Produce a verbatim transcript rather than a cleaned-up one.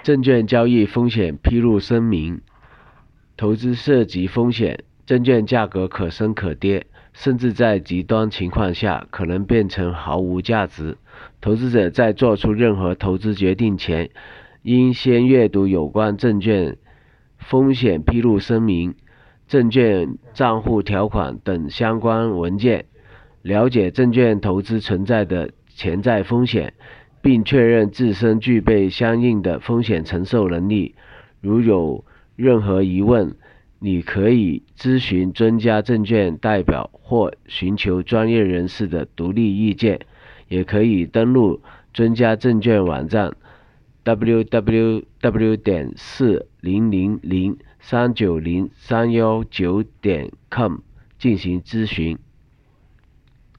证券交易风险披露声明。投资涉及风险，证券价格可升可跌，甚至在极端情况下可能变成毫无价值。投资者在做出任何投资决定前，应先阅读有关证券风险披露声明、证券账户条款等相关文件，了解证券投资存在的潜在风险，并确认自身具备相应的风险承受能力。如有任何疑问，你可以咨询专家证券代表或寻求专业人士的独立意见，也可以登录专家证券网站 double-u double-u double-u 点四零零零三九零三一九点 com 进行咨询。